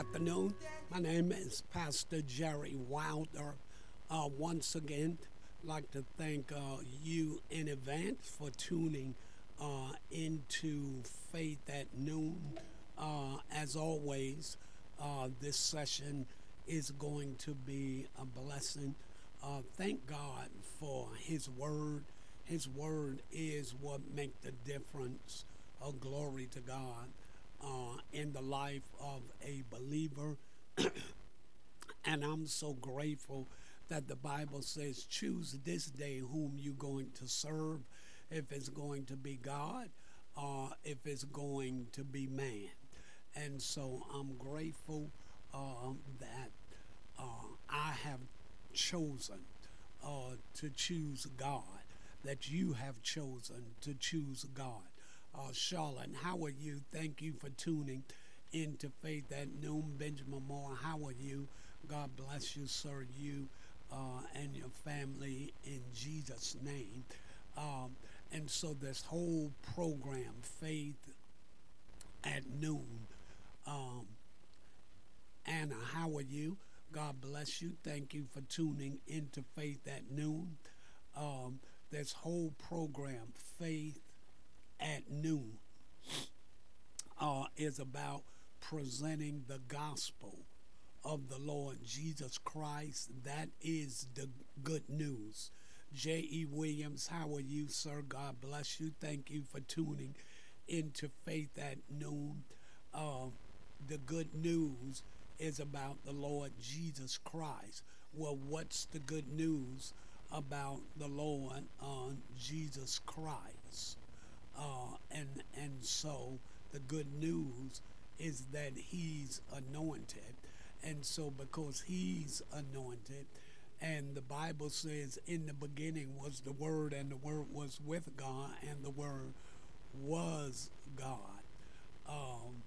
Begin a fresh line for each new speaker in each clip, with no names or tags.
afternoon. My name is Pastor Jerry Wilder. Once again, like to thank you in advance for tuning into Faith at Noon. As always, this session is going to be a blessing. Thank God for His Word. His Word is what makes the difference. Glory to God in the life of a believer. And I'm so grateful that the Bible says, choose this day whom you're going to serve, if it's going to be God or if it's going to be man. And so I'm grateful that I have chosen to choose God, that you have chosen to choose God. Charlotte, how are you? Thank you for tuning into Faith at Noon. Benjamin Moore, how are you? God bless you, sir, you and your family in Jesus' name. Um, and so this whole program, Faith at Noon, um, Anna, how are you? God bless you. Thank you for tuning into Faith at Noon. Um, this whole program, Faith at Noon, is about presenting the gospel of the Lord Jesus Christ. That is the good news. J.E. Williams, how are you, sir? God bless you. Thank you for tuning into Faith at Noon. Uh, the good news is about the Lord Jesus Christ. Well, what's the good news about the Lord Jesus Christ? And so the good news is that he's anointed. And so because he's anointed, and the Bible says in the beginning was the Word, and the Word was with God, and the Word was God. Um,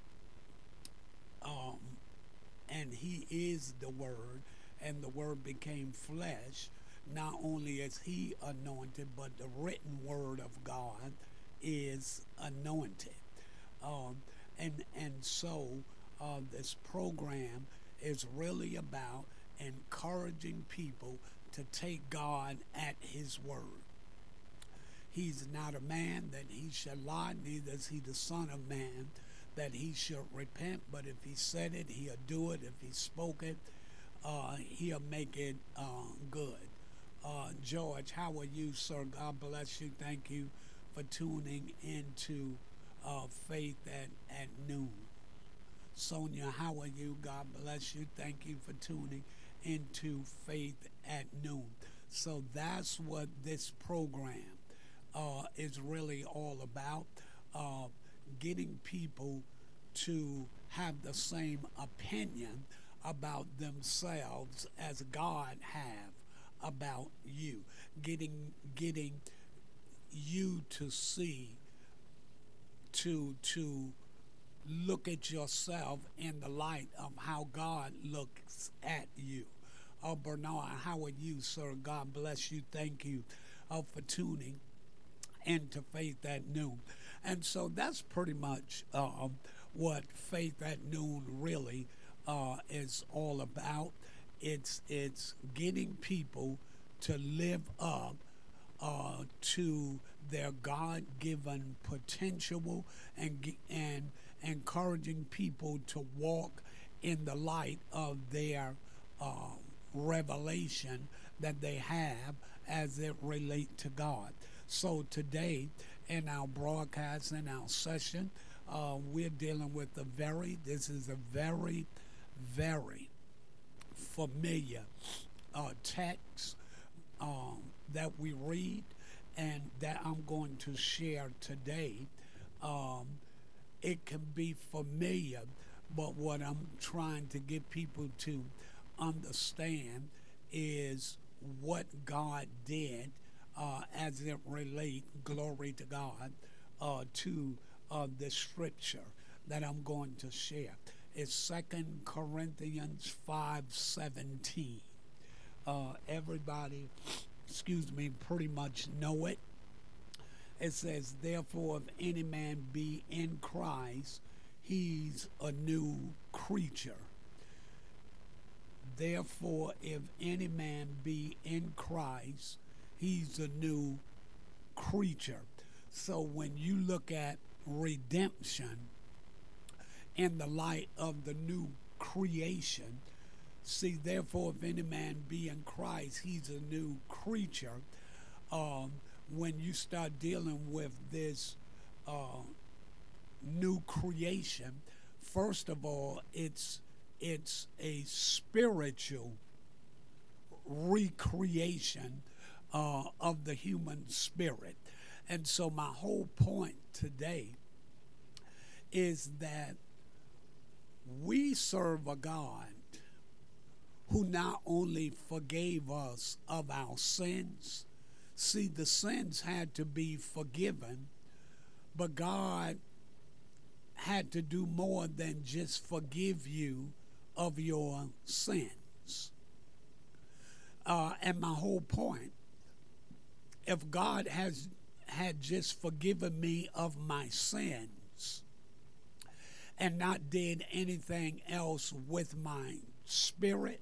um, and he is the Word, and the Word became flesh. Not only is he anointed, but the written Word of God is anointed. Um, and so this program is really about encouraging people to take God at His word. He's not a man that he shall lie, neither is he the son of man that he should repent. But if he said it, he'll do it. If he spoke it, he'll make it good. George, how are you, sir? God bless you. Thank you for tuning into Faith at Noon. Sonia, how are you? God bless you. Thank you for tuning into Faith at Noon. So that's what this program is really all about, uh, getting people to have the same opinion about themselves as God have about you, getting you to see, to look at yourself in the light of how God looks at you. Bernard, how are you, sir? God bless you. Thank you for tuning into Faith at Noon. And so that's pretty much what Faith at Noon really is all about. It's getting people to live up to their God-given potential, and encouraging people to walk in the light of their uh, revelation that they have as it relate to God. So today, in our broadcast, in our session, we're dealing with this is a very, very familiar text that we read and that I'm going to share today. Um, it can be familiar, but what I'm trying to get people to understand is what God did as it relate, glory to God, to the scripture that I'm going to share. It's 2 Corinthians 5:17. Everybody, excuse me, pretty much know it. It says, therefore, if any man be in Christ, he's a new creature. Therefore, if any man be in Christ, he's a new creature. So when you look at redemption in the light of the new creation, see, therefore, if any man be in Christ, he's a new creature. When you start dealing with this uh, new creation, first of all, it's a spiritual recreation of the human spirit. And so my whole point today is that we serve a God who not only forgave us of our sins, see, the sins had to be forgiven, but God had to do more than just forgive you of your sins. And my whole point, if God had just forgiven me of my sins and not did anything else with my spirit,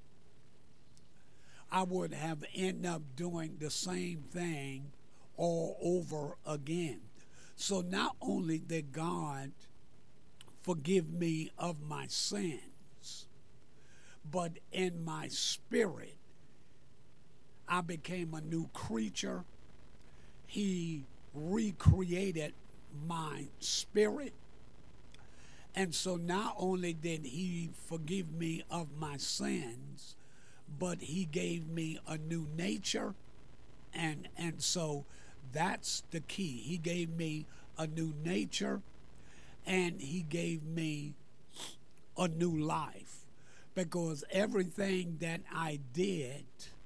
I would have ended up doing the same thing all over again. So not only did God forgive me of my sins, but in my spirit, I became a new creature. He recreated my spirit. And so not only did he forgive me of my sins, but he gave me a new nature. And so that's the key. He gave me a new nature, and he gave me a new life. Because everything that I did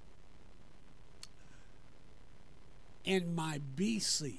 in my BC,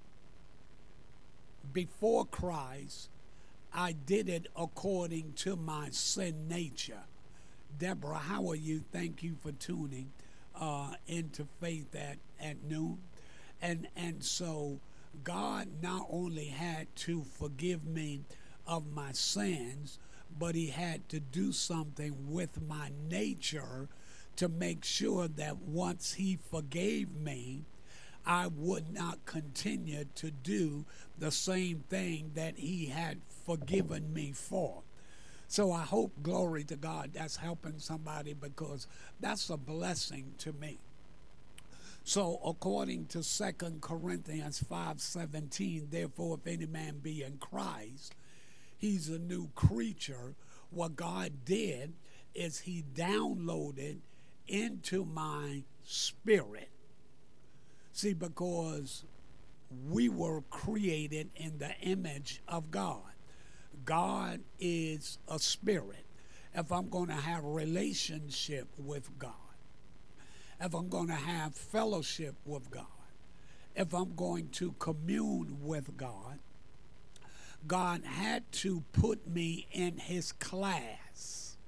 before Christ, I did it according to my sin nature. Deborah, how are you? Thank you for tuning into Faith at noon. And so God not only had to forgive me of my sins, but he had to do something with my nature to make sure that once he forgave me, I would not continue to do the same thing that he had forgiven me for. So I hope, glory to God, that's helping somebody, because that's a blessing to me. So according to 2 Corinthians 5:17, therefore if any man be in Christ, he's a new creature. What God did is he downloaded into my spirit. See, because we were created in the image of God. God is a spirit. If I'm going to have a relationship with God, if I'm going to have fellowship with God, if I'm going to commune with God, God had to put me in his class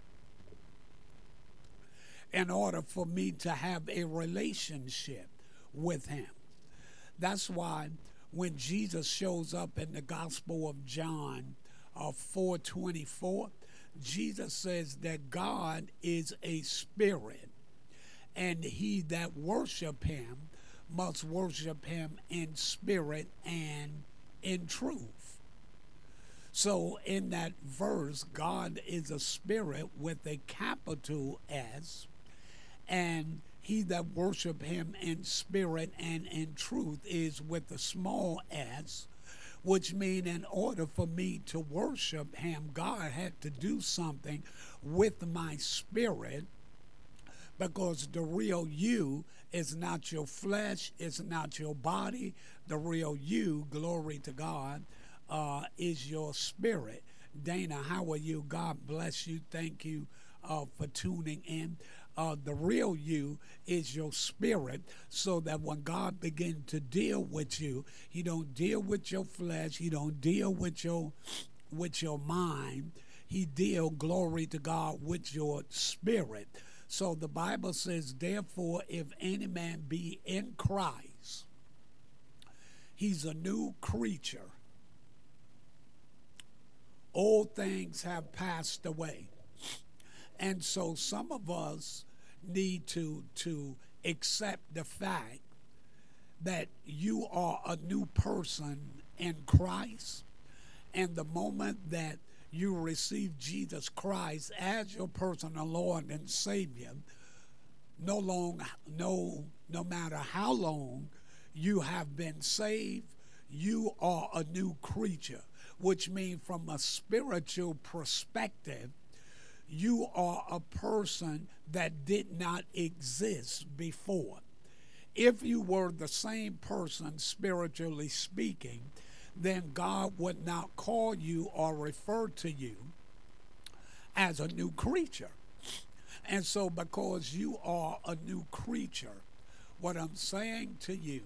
in order for me to have a relationship with him. That's why when Jesus shows up in the Gospel of John 4:24, Jesus says that God is a spirit, and he that worship him must worship him in spirit and in truth. So in that verse, God is a spirit with a capital S, and he that worship him in spirit and in truth is with a small s, which means in order for me to worship him, God had to do something with my spirit, because the real you is not your flesh, it's not your body. The real you, glory to God, is your spirit. Dana, how are you? God bless you. Thank you for tuning in. The real you is your spirit, so that when God begins to deal with you, he don't deal with your flesh, he don't deal with your mind, he deal, glory to God, with your spirit. So the Bible says, therefore, if any man be in Christ, he's a new creature. Old things have passed away. And so some of us need to accept the fact that you are a new person in Christ. And the moment that you receive Jesus Christ as your personal Lord and Savior, no long no matter how long you have been saved, you are a new creature, which means from a spiritual perspective, you are a person that did not exist before. If you were the same person, spiritually speaking, then God would not call you or refer to you as a new creature. And so, because you are a new creature, what I'm saying to you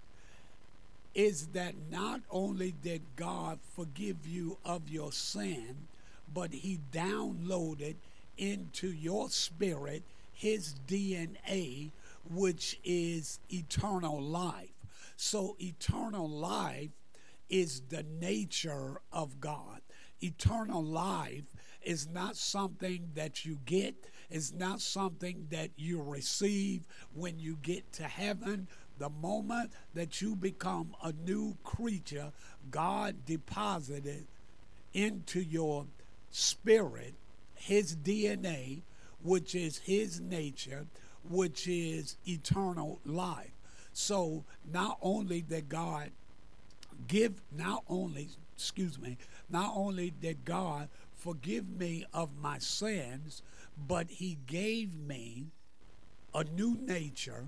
is that not only did God forgive you of your sin, but He downloaded into your spirit His DNA, which is eternal life. So, eternal life is the nature of God. Eternal life is not something that you get, it's not something that you receive when you get to heaven. The moment that you become a new creature, God deposited into your spirit His DNA, which is His nature, which is eternal life. So not only did God give, not only, excuse me, not only did God forgive me of my sins, but He gave me a new nature,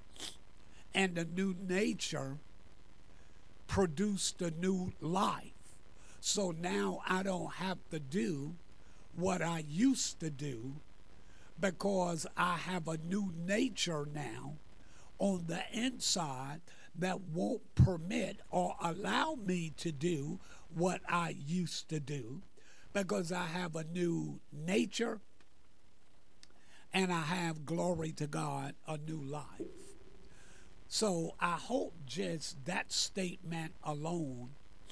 and the new nature produced a new life. So now I don't have to do what I used to do because I have a new nature now on the inside that won't permit or allow me to do what I used to do because I have a new nature and I have, glory to God, a new life. So I hope just that statement alone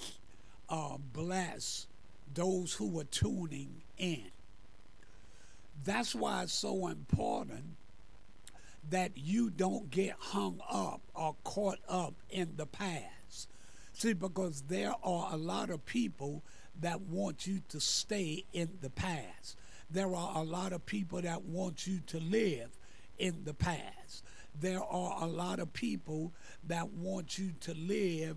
bless those who are tuning in. That's why it's so important that you don't get hung up or caught up in the past. See, because there are a lot of people that want you to stay in the past. There are a lot of people that want you to live in the past. There are a lot of people that want you to live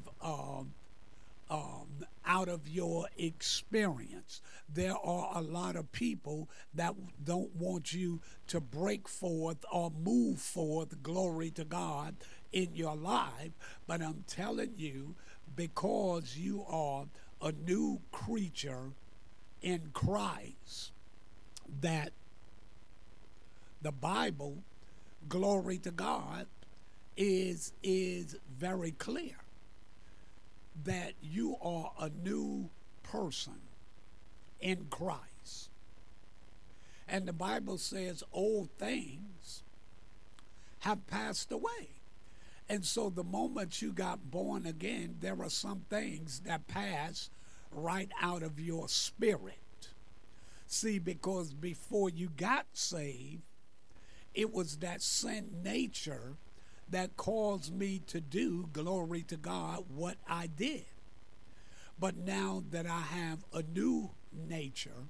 out of your experience. There are a lot of people that don't want you to break forth or move forth, glory to God, in your life. But I'm telling you, because you are a new creature in Christ, that the Bible, glory to God, is very clear that you are a new person in Christ. And the Bible says old things have passed away. And so the moment you got born again, there are some things that pass right out of your spirit. See, because before you got saved, it was that sin nature that caused me to do, glory to God, what I did. But now that I have a new nature,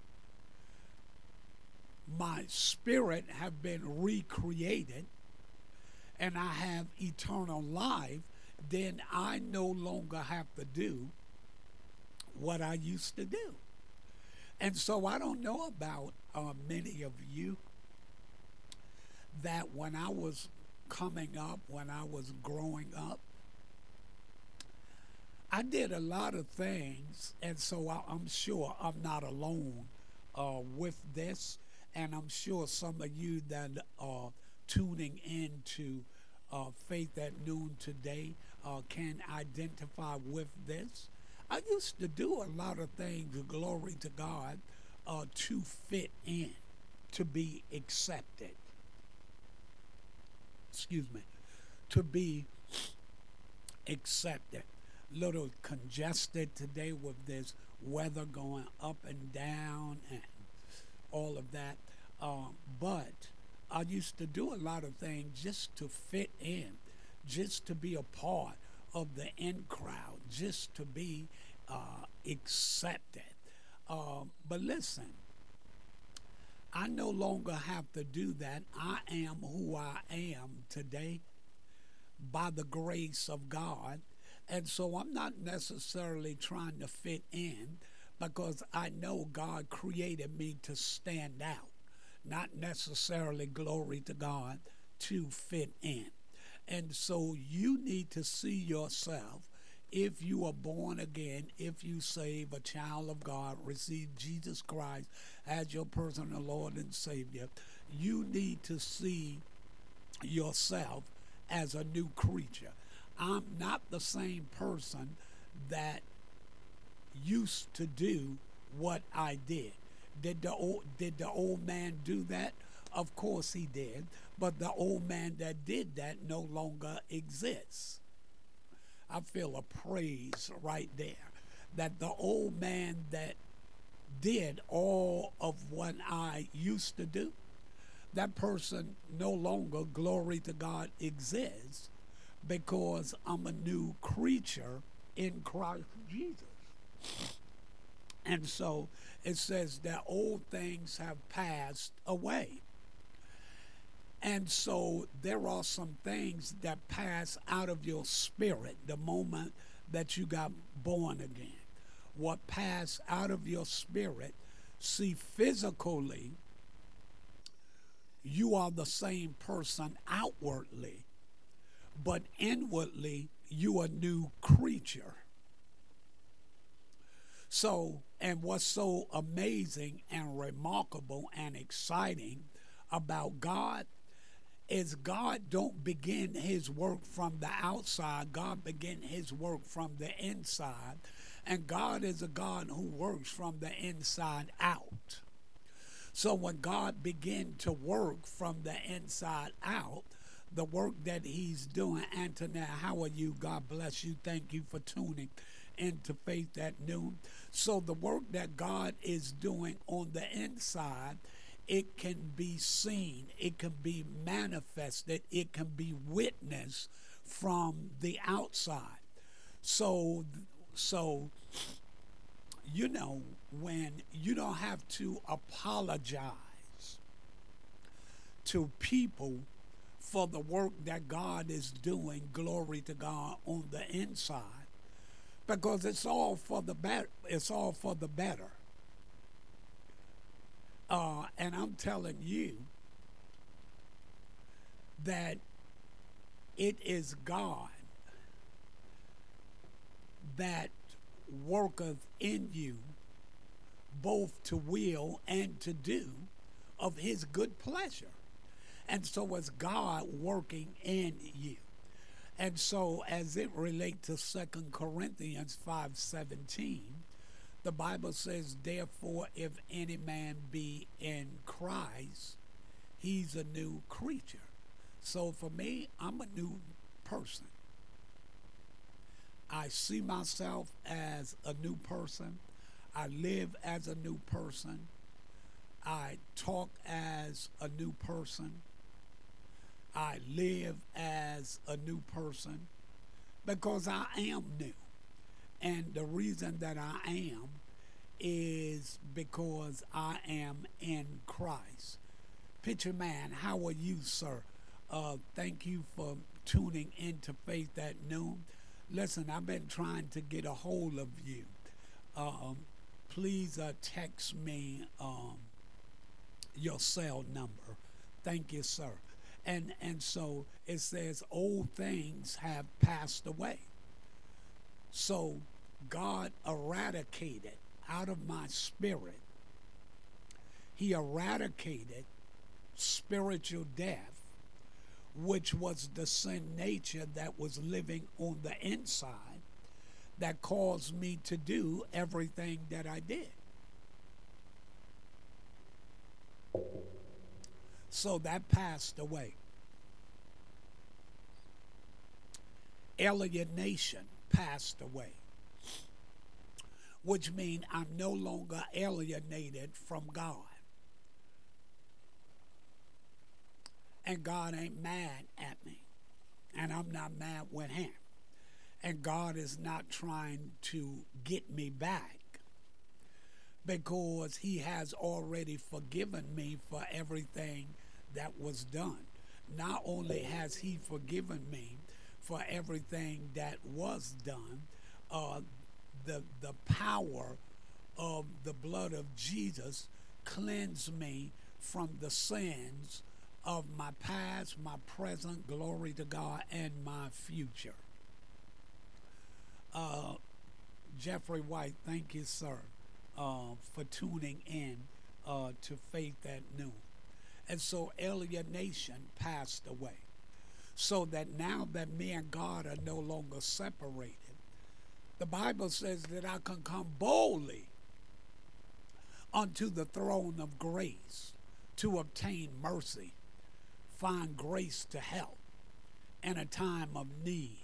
my spirit have been recreated, and I have eternal life, then I no longer have to do what I used to do. And so I don't know about many of you that when I was coming up, when I was growing up, I did a lot of things, and so I'm sure I'm not alone with this, and I'm sure some of you that are tuning in to Faith at Noon today can identify with this. I used to do a lot of things, glory to God, to fit in, to be accepted. Excuse me, to be accepted. Little congested today with this weather going up and down and all of that. But I used to do a lot of things just to fit in, just to be a part of the in crowd, just to be accepted. But listen, I no longer have to do that. I am who I am today by the grace of God. And so I'm not necessarily trying to fit in because I know God created me to stand out, not necessarily, glory to God, to fit in. And so you need to see yourself, if you are born again, if you save a child of God, receive Jesus Christ as your personal Lord and Savior, you need to see yourself as a new creature. I'm not the same person that used to do what I did. Did the old man do that? Of course he did. But the old man that did that no longer exists. I feel a praise right there. That the old man that did all of what I used to do, that person no longer, glory to God, exists because I'm a new creature in Christ Jesus. And so it says that old things have passed away. And so there are some things that pass out of your spirit the moment that you got born again. What passed out of your spirit, see, physically, you are the same person outwardly, but inwardly, you a new creature. So, and what's so amazing and remarkable and exciting about God is God don't begin his work from the outside. God begin his work from the inside. And God is a God who works from the inside out. So when God began to work from the inside out, the work that he's doing, Antoinette, how are you? God bless you. Thank you for tuning into Faith at Noon. So the work that God is doing on the inside, it can be seen, it can be manifested, it can be witnessed from the outside. So, so when you don't have to apologize to people for the work that God is doing, glory to God, on the inside, because it's all for the better. It's all for the better. And I'm telling you that it is God that worketh in you both to will and to do of his good pleasure. And so it's God working in you. And so as it relates to 2 Corinthians 5:17, the Bible says, therefore, if any man be in Christ, he's a new creature. So for me, I'm a new person. I see myself as a new person. I live as a new person. I talk as a new person. I live as a new person because I am new. And the reason that I am is because I am in Christ. Picture man, how are you, sir? Thank you for tuning into Faith at Noon. Listen, I've been trying to get a hold of you. Um, Please text me your cell number. Thank you, sir. And so it says old things have passed away. So God eradicated out of my spirit. He eradicated spiritual death, which was the sin nature that was living on the inside that caused me to do everything that I did. So that passed away. Alienation passed away. which means I'm no longer alienated from God. And God ain't mad at me, and I'm not mad with him. And God is not trying to get me back because he has already forgiven me for everything that was done. Not only has he forgiven me for everything that was done, uh, the power of the blood of Jesus cleanse me from the sins of my past, my present, glory to God, and my future. Uh, Jeffrey White, thank you, sir, for tuning in to Faith at Noon. And so alienation passed away. So that now that me and God are no longer separated, the Bible says that I can come boldly unto the throne of grace to obtain mercy, find grace to help in a time of need.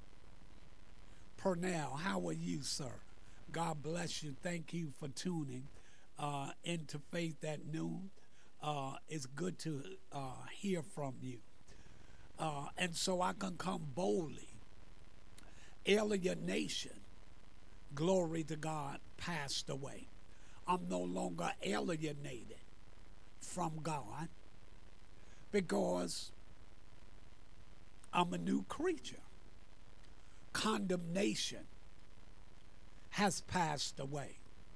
Purnell, how are you, sir? God bless you. Thank you for tuning into Faith at Noon. It's good to hear from you. And so I can come boldly. Alienation, glory to God, passed away. I'm no longer alienated from God because I'm a new creature. Condemnation has passed away.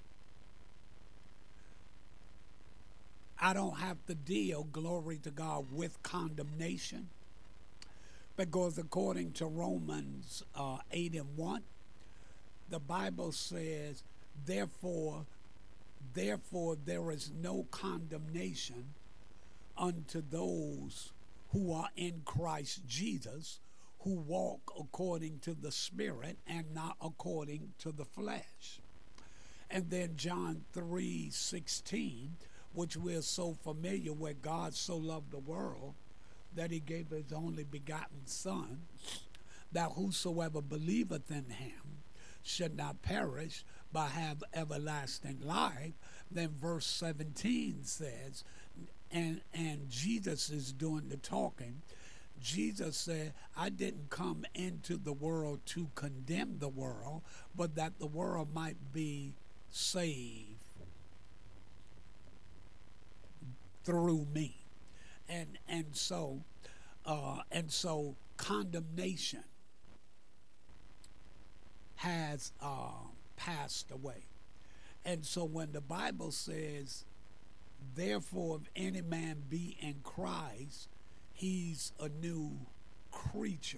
I don't have to deal, glory to God, with condemnation because according to Romans 8:1, the Bible says, therefore there is no condemnation unto those who are in Christ Jesus, who walk according to the Spirit and not according to the flesh. And then John 3:16, which we're so familiar with, God so loved the world that he gave his only begotten Son, that whosoever believeth in him should not perish but have everlasting life. Then verse 17 says, and Jesus is doing the talking. Jesus said, I didn't come into the world to condemn the world, but that the world might be saved through me. And so condemnation has passed away. And so when the Bible says, therefore, if any man be in Christ, he's a new creature.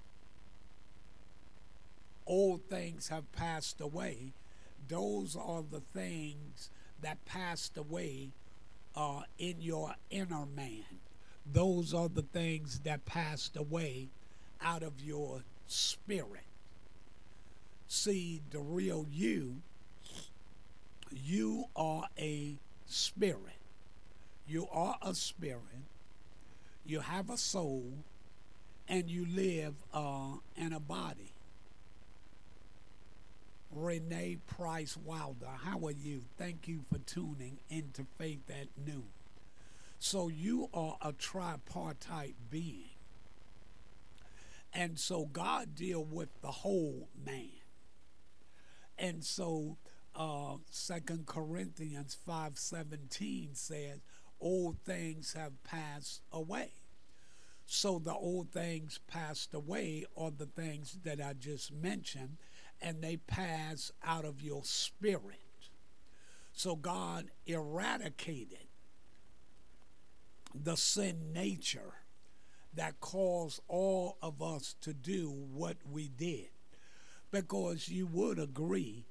Old things have passed away. Those are the things that passed away in your inner man. Those are the things that passed away out of your spirit. See, the real you are a spirit. You are a spirit. You have a soul, and you live in a body. Renee Price Wilder, how are you? Thank you for tuning into Faith at Noon. So you are a tripartite being. And so God deal with the whole man. And so 2 Corinthians 5:17 says, old things have passed away. So the old things passed away are the things that I just mentioned, and they pass out of your spirit. So God eradicated the sin nature that caused all of us to do what we did. Because you would agree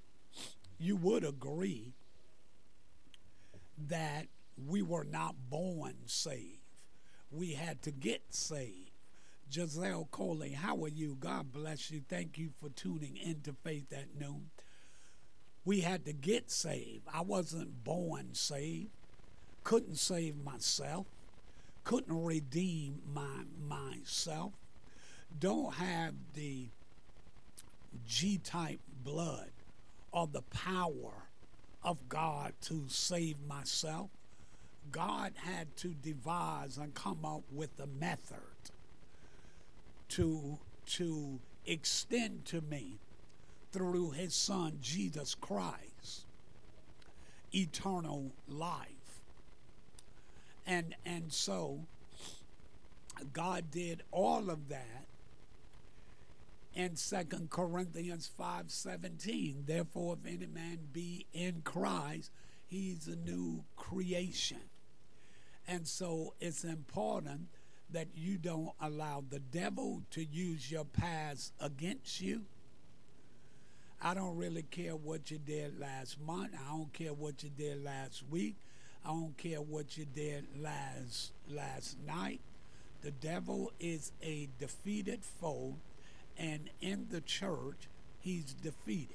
that we were not born saved. We had to get saved. Giselle Coley, how are you? God bless you. Thank you for tuning into Faith at Noon. We had to get saved. I wasn't born saved. Couldn't save myself. Couldn't redeem myself. Don't have the G-type blood or the power of God to save myself. God had to devise and come up with a method to extend to me through his son Jesus Christ eternal life. And so God did all of that in 2 Corinthians 5:17. Therefore, if any man be in Christ, he's a new creation. And so it's important that you don't allow the devil to use your past against you. I don't really care what you did last month. I don't care what you did last week. I don't care what you did last night. The devil is a defeated foe, and in the church, he's defeated.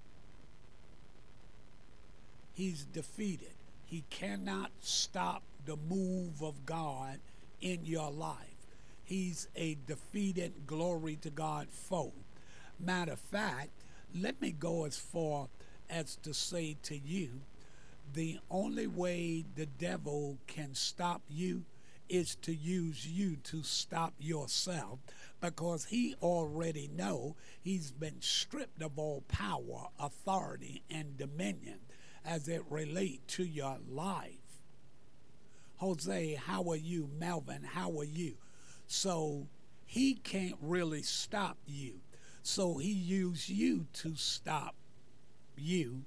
He's defeated. He cannot stop the move of God in your life. He's a defeated, glory to God, foe. Matter of fact, let me go as far as to say to you, the only way the devil can stop you is to use you to stop yourself, because he already know he's been stripped of all power, authority, and dominion as it relate to your life. Jose, how are you? Melvin, how are you? So he can't really stop you. So he used you to stop you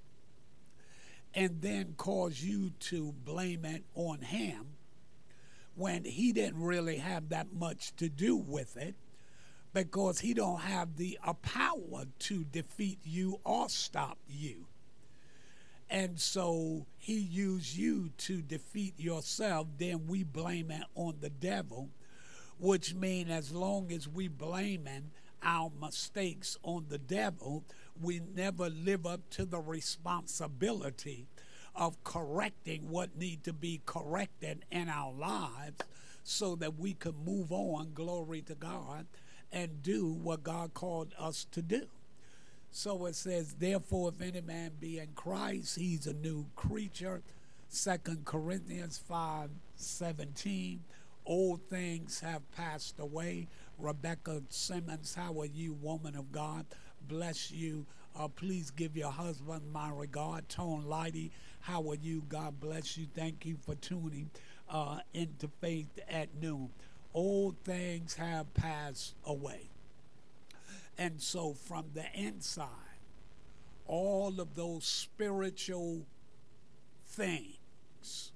and then cause you to blame it on him when he didn't really have that much to do with it, because he don't have the power to defeat you or stop you. And so he used you to defeat yourself. Then we blame it on the devil, which means as long as we blaming our mistakes on the devil, we never live up to the responsibility of correcting what need to be corrected in our lives so that we can move on, glory to God, and do what God called us to do. So it says, therefore, if any man be in Christ, he's a new creature. 2 Corinthians 5:17. Old things have passed away. Rebecca Simmons, how are you, woman of God? Bless you. Please give your husband my regard. Tone Lighty, how are you? God bless you. Thank you for tuning into Faith at Noon. Old things have passed away. And so from the inside, all of those spiritual things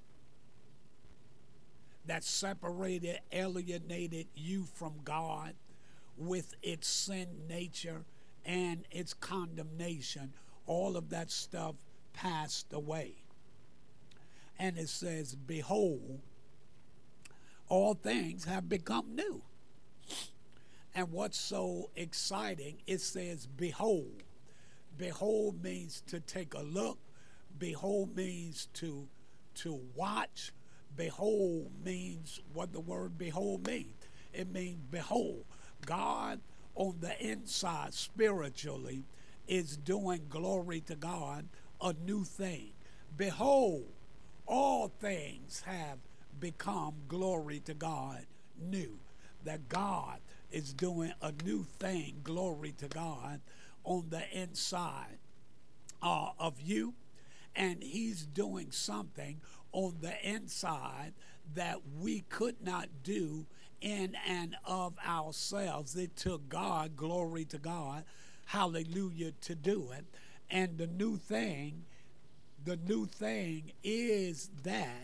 that separated, alienated you from God with its sin nature and its condemnation, all of that stuff passed away. And it says, behold, all things have become new. And what's so exciting, it says, behold. Behold means to take a look. Behold means to watch. Behold means what the word behold means. It means behold. God on the inside spiritually is doing, glory to God, a new thing. Behold, all things have become, glory to God, new. That God is doing a new thing, glory to God, on the inside of you. And he's doing something on the inside that we could not do in and of ourselves. It took God, glory to God, hallelujah, to do it. And the new thing is that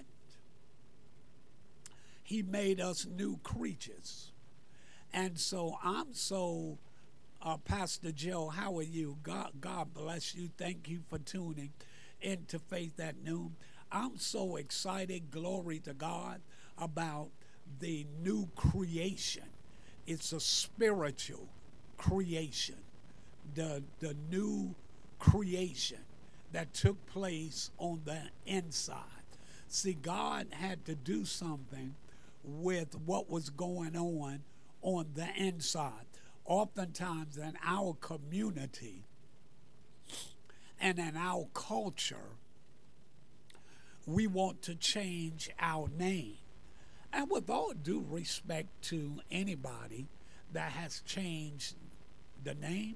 he made us new creatures. And so I'm so, Pastor Joe, how are you? God bless you. Thank you for tuning into Faith at Noon. I'm so excited, glory to God, about the new creation. It's a spiritual creation. The new creation that took place on the inside. See, God had to do something with what was going on the inside. Oftentimes in our community, And in our culture, we want to change our name. And with all due respect to anybody that has changed the name,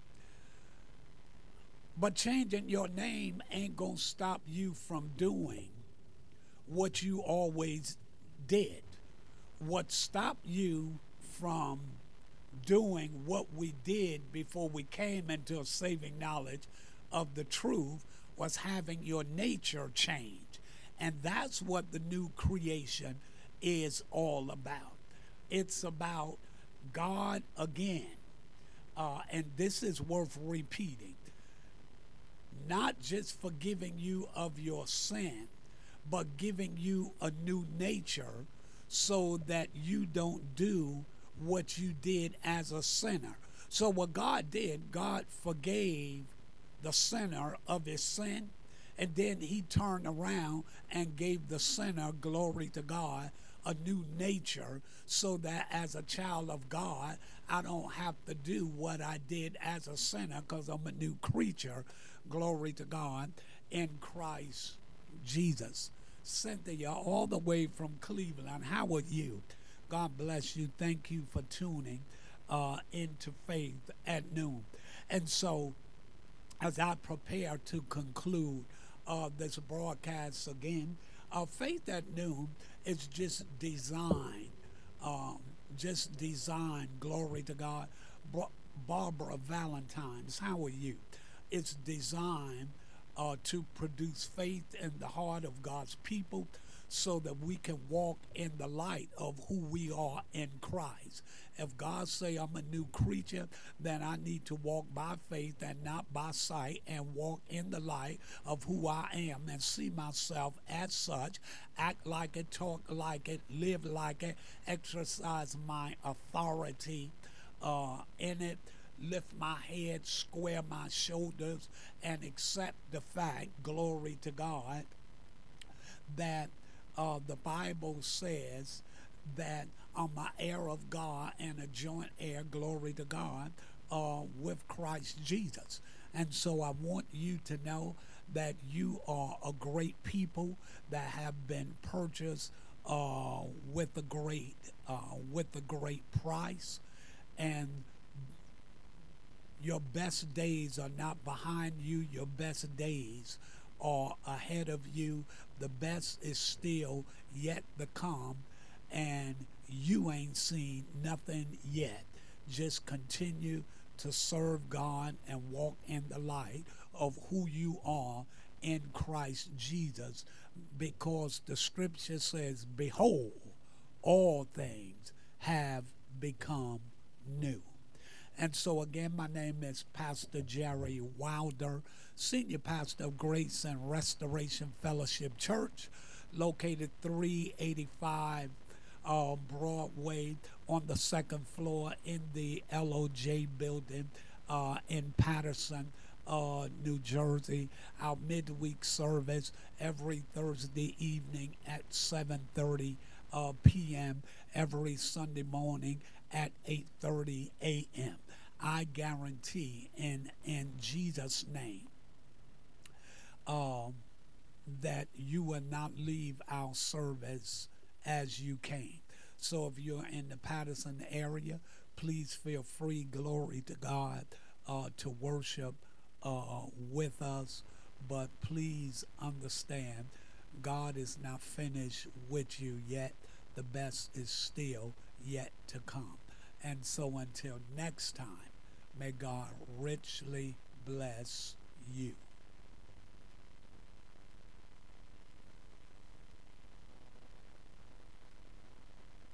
but changing your name ain't gonna stop you from doing what you always did. What stopped you from doing what we did before we came into a saving knowledge of the truth was having your nature change. And that's what the new creation is all about. It's about God again. And this is worth repeating, not just forgiving you of your sin, but giving you a new nature so that you don't do what you did as a sinner. So, what God did, God forgave the sinner of his sin, and then he turned around and gave the sinner, glory to God, a new nature so that as a child of God, I don't have to do what I did as a sinner because I'm a new creature, glory to God, in Christ Jesus. Cynthia, all the way from Cleveland, how are you? God bless you. Thank you for tuning into Faith at Noon. And so, as I prepare to conclude this broadcast again, Faith at Noon is um, just designed, glory to God. Barbara Valentine's, how are you? It's designed to produce faith in the heart of God's people so that we can walk in the light of who we are in Christ. If God say I'm a new creature, then I need to walk by faith and not by sight and walk in the light of who I am and see myself as such, act like it, talk like it, live like it, exercise my authority in it, lift my head, square my shoulders, and accept the fact, glory to God, that the Bible says that I'm an heir of God and a joint heir, glory to God, with Christ Jesus. And so I want you to know that you are a great people that have been purchased with a great price, and your best days are not behind you, your best days are ahead of you. The best is still yet to come, and you ain't seen nothing yet. Just continue to serve God and walk in the light of who you are in Christ Jesus, because the scripture says, behold, all things have become new. And so, again, my name is Pastor Jerry Wilder, Senior Pastor of Grace and Restoration Fellowship Church, located 385 Broadway on the second floor in the LOJ building in Patterson, New Jersey. Our midweek service every Thursday evening at 7:30 p.m. every Sunday morning at 8:30 a.m. I guarantee in Jesus' name um, that you will not leave our service as you came. So if you're in the Patterson area, please feel free, glory to God, to worship with us. But please understand, God is not finished with you yet. The best is still yet to come. And so until next time, may God richly bless you.